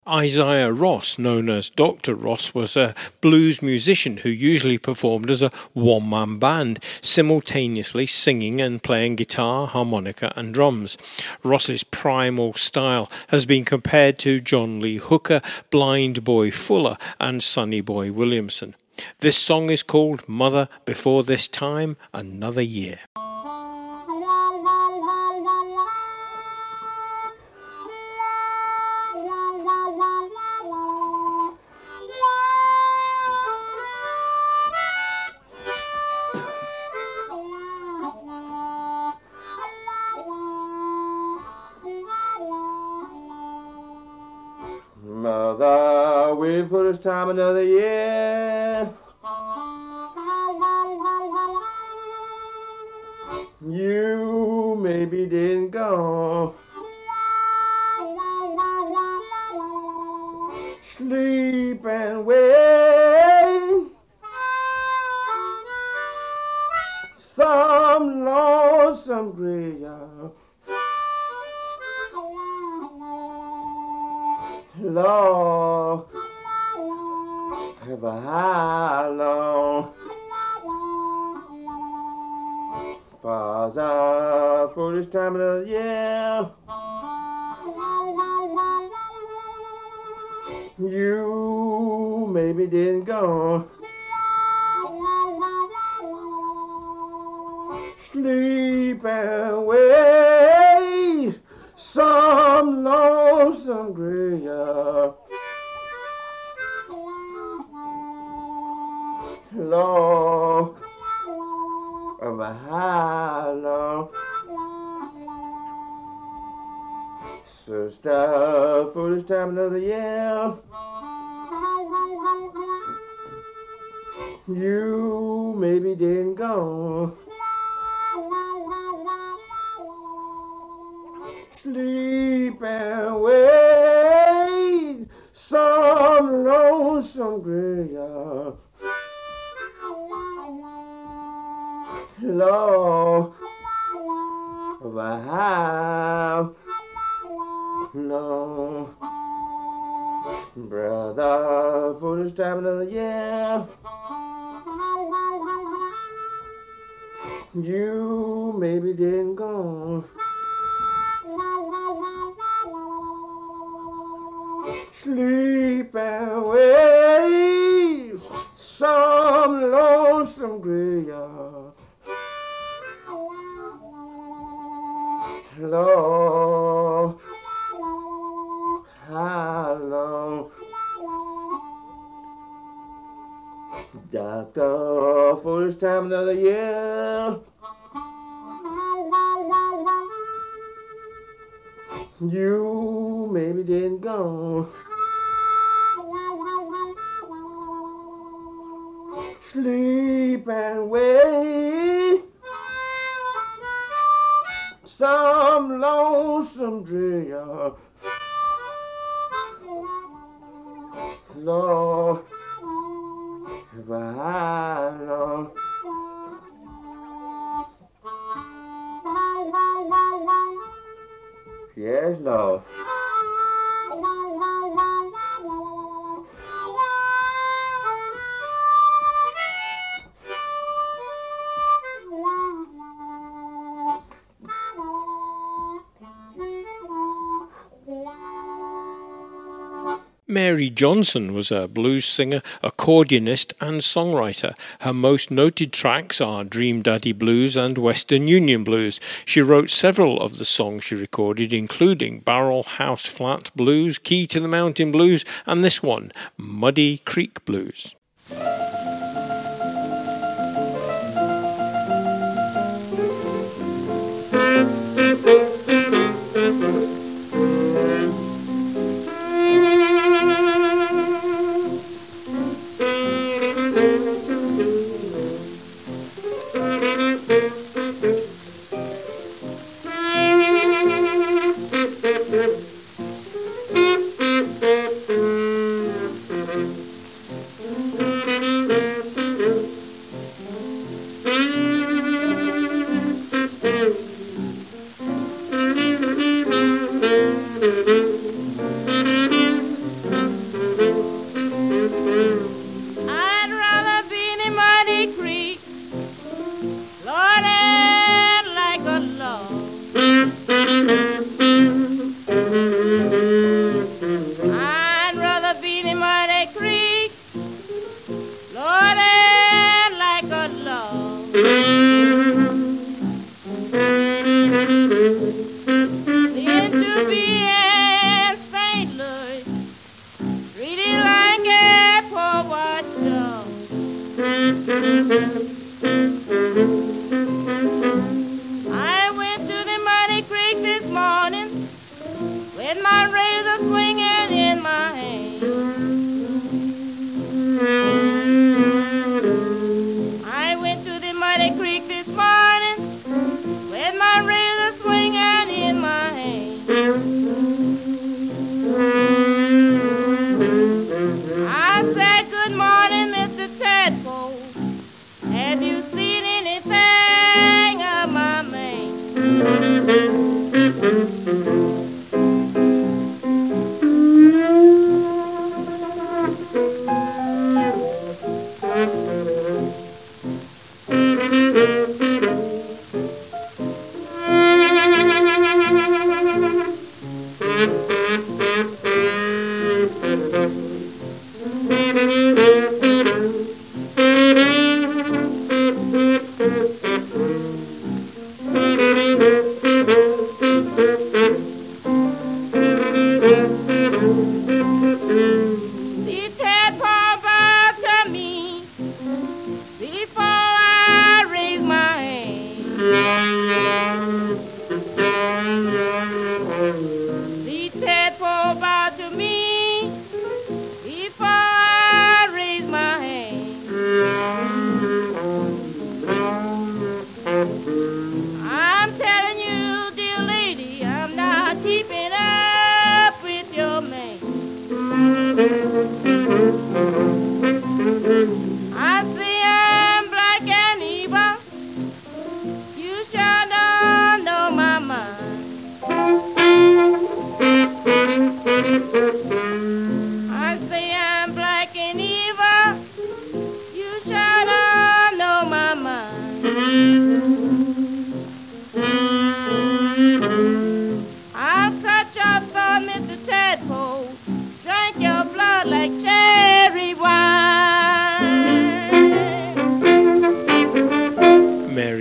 Isaiah Ross, known as Dr. Ross, was a blues musician who usually performed as a one-man band, simultaneously singing and playing guitar, harmonica and drums. Ross's primal style has been compared to John Lee Hooker, Blind Boy Fuller and Sonny Boy Williamson. This song is called Mother Before This Time Another Year. Mother, wait for this time another year. You maybe didn't go. Sleep and wait. Some lonesome graveyard. Lord, ever how long? Father, for this time of the year, you maybe didn't go. Sleep and wait. Some lonesome graveyard. Lord, of a high long. Sister, for this time of the year, you maybe didn't go. Sleep and wait, some lonesome graveyard. Lord, of a how long, brother, for this time of the year, you maybe didn't go. Sleep and wait, some lonesome graveyard. Lord, how long? Doctor, for this time of the year, you maybe didn't go. Sleep and wait, some lonesome graveyard. Lord, if I know. Yes, Lord. Mary Johnson was a blues singer, accordionist and songwriter. Her most noted tracks are Dream Daddy Blues and Western Union Blues. She wrote several of the songs she recorded, including Barrel House Flat Blues, Key to the Mountain Blues, and this one, Muddy Creek Blues.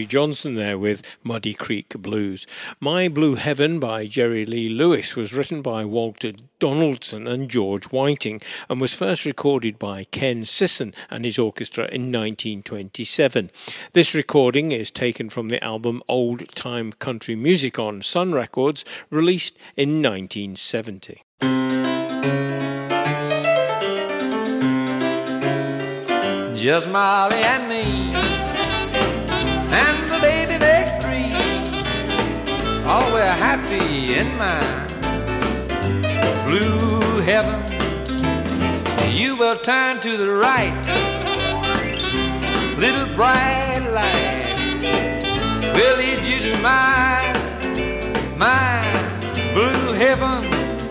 Johnson there with Muddy Creek Blues. My Blue Heaven by Jerry Lee Lewis was written by Walter Donaldson and George Whiting and was first recorded by Ken Sisson and his orchestra in 1927. This recording is taken from the album Old Time Country Music on Sun Records, released in 1970. Just Molly and me, and the baby makes three. Oh, we're happy in my blue heaven. You will turn to the right, little bright light will lead you to my blue heaven.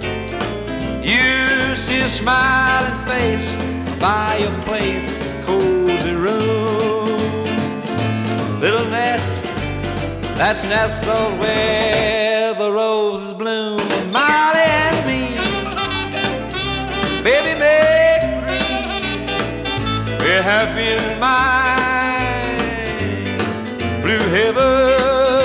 You see a smiling face by your place, cozy room, little nest, that's nestled where the roses bloom. Molly and me, baby makes three. We're happy in my blue heaven.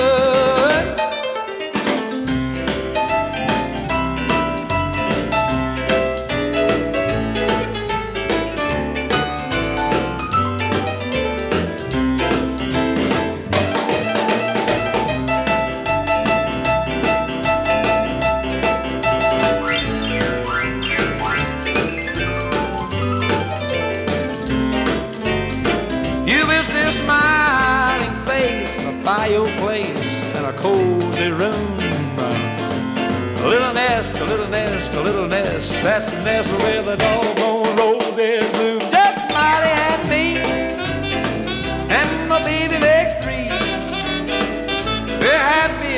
By your place in a cozy room, a little nest, a little nest, a little nest, that's a nest where the doggone roses bloom. Just Molly and me, and my baby makes three. We're happy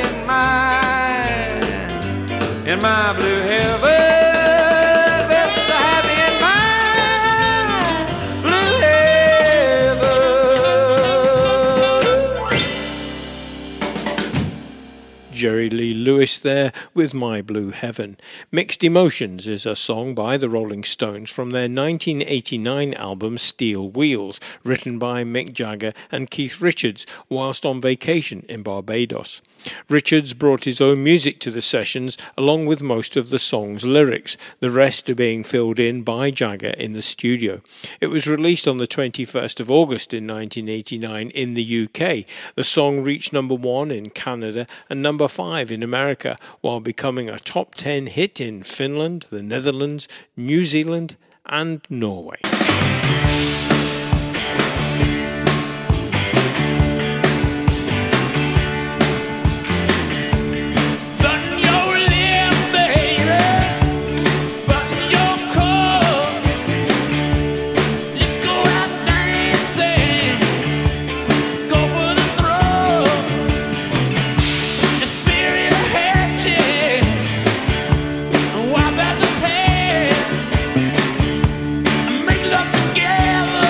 in my blue heaven. Jerry Lee Lewis there with My Blue Heaven. Mixed Emotions is a song by the Rolling Stones from their 1989 album Steel Wheels, written by Mick Jagger and Keith Richards whilst on vacation in Barbados. Richards brought his own music to the sessions along with most of the song's lyrics, the rest are being filled in by Jagger in the studio. It was released on the 21st of August in 1989 in the UK. The song reached number 1 in Canada and number 5 in America, while becoming a top 10 hit in Finland, the Netherlands, New Zealand and Norway. Together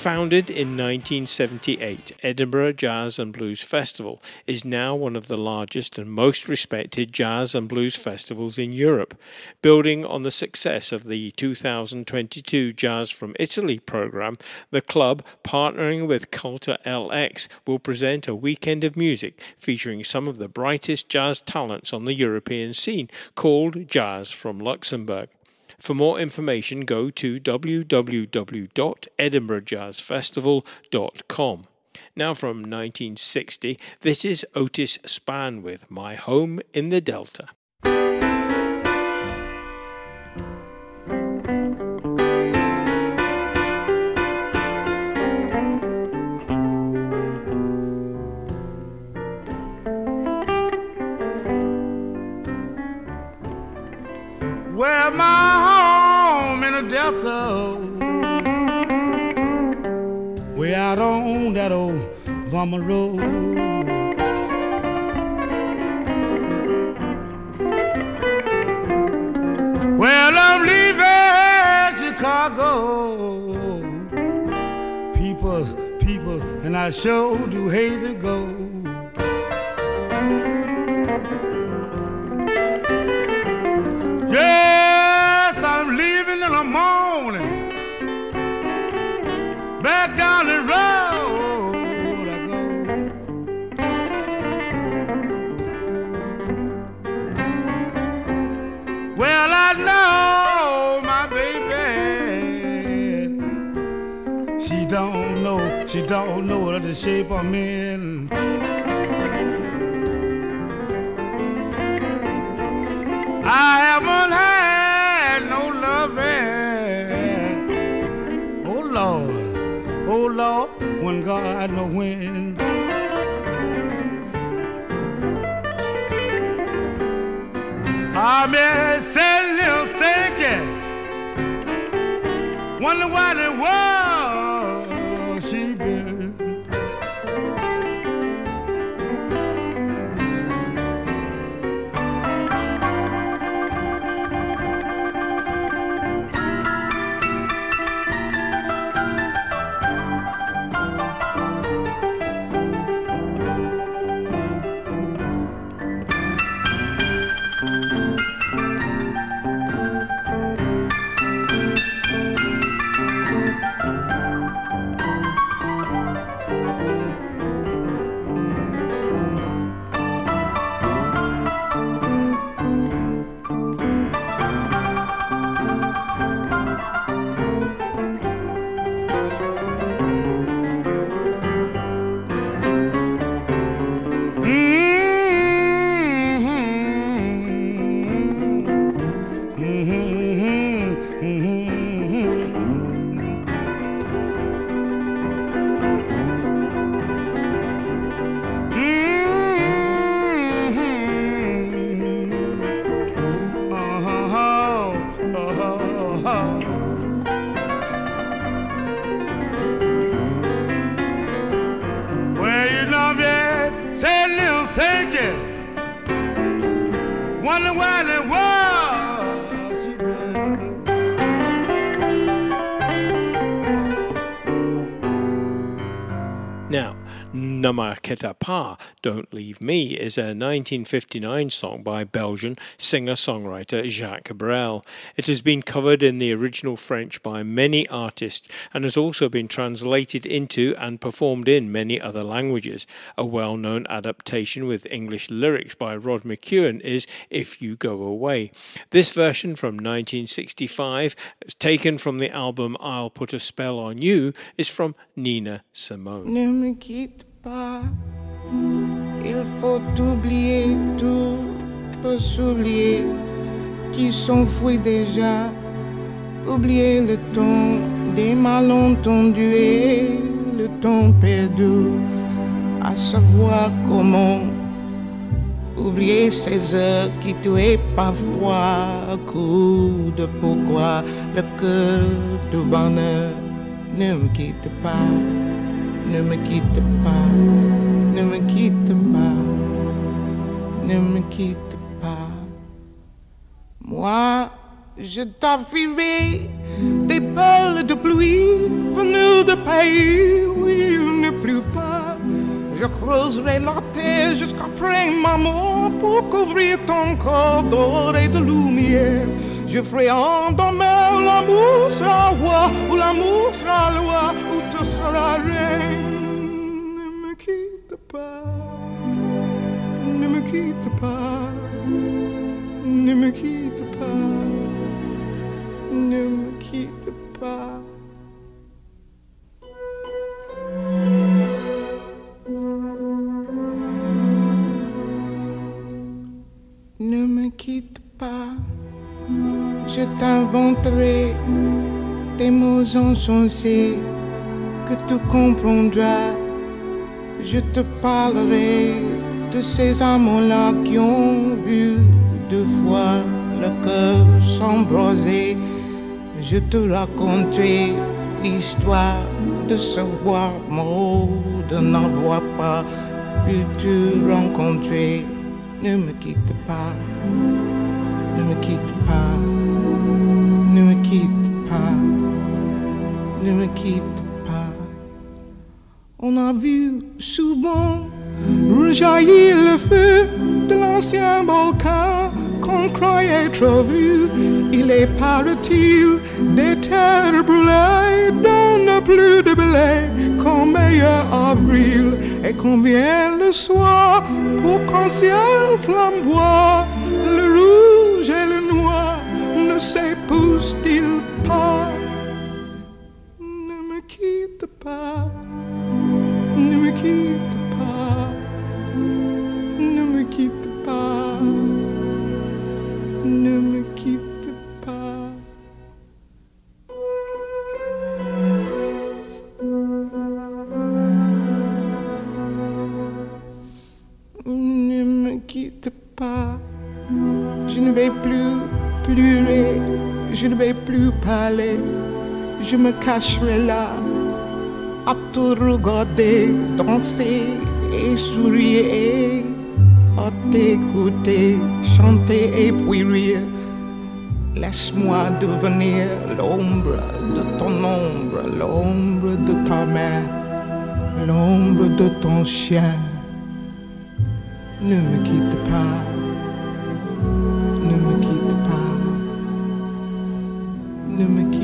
Founded in 1978, Edinburgh Jazz and Blues Festival is now one of the largest and most respected jazz and blues festivals in Europe. Building on the success of the 2022 Jazz from Italy program, the club, partnering with Culture LX, will present a weekend of music featuring some of the brightest jazz talents on the European scene, called Jazz from Luxembourg. For more information, go to www.edinburghjazzfestival.com. Now from 1960, this is Otis Spann with My Home in the Delta. Well, my home in the Delta, way out on that old Bummer Road. Well, I'm leaving Chicago, people, and I sure do hate to go. Yes, I'm leaving in the morning, back down the road I go. Well, I know my baby, she don't know the shape I'm in. I haven't had no loving. Oh Lord, when God know when. I've been sitting here thinking, wonder why the world she been. Now, Namaketapa, Don't Leave Me, is a 1959 song by Belgian singer-songwriter Jacques Brel. It has been covered in the original French by many artists and has also been translated into and performed in many other languages. A well-known adaptation with English lyrics by Rod McEwen is If You Go Away. This version from 1965, taken from the album I'll Put a Spell on You, is from Nina Simone. Ne me quitte pas, il faut oublier, tout peut s'oublier, qui s'enfuit déjà, oublier le temps des malentendus et le temps perdu, à savoir comment oublier ces heures qui tuaient parfois, coup de pourquoi le cœur du bonheur ne me quitte pas. Ne me quitte pas, ne me quitte pas, ne me quitte pas. Moi, je t'offrirai des perles de pluie venu de pays où il ne pleut pas. Je creuserai la terre jusqu'après ma mort pour couvrir ton corps d'or et de lumière. Je ferai en demain où l'amour sera roi, où l'amour sera loi, où tu seras reine. Ne me quitte pas, ne me quitte pas, ne me quitte pas, ne me quitte pas. Ne me quitte pas, je t'inventerai des mots insensés que tu comprendras. Je te parlerai de ces amants-là qui ont vu deux fois le cœur s'embraser. Je te raconterai l'histoire de ce roi mort de n'avoir pas pu te rencontrer. Ne me quitte pas, ne me quitte pas, ne me quitte pas, ne me quitte pas. On a vu souvent rejaillir le feu de l'ancien volcan qu'on croyait trop vu. Il est, paraît-il, des terres brûlées, donne plus de blé qu'en meilleur avril. Et qu'on vient le soir pour qu'un ciel flamboie, le rouge et le noir ne s'épousent-ils pas? Ne me quitte pas, ne me quitte pas, ne me quitte pas, ne me quitte pas. Ne me quitte pas, je ne vais plus pleurer, je ne vais plus parler, je me cacherai là à te regarder danser et sourire, à t'écouter chanter et puis rire. Laisse-moi devenir l'ombre de ton ombre, l'ombre de ta main, l'ombre de ton chien. Ne me quitte pas, ne me quitte pas, ne me quitte pas.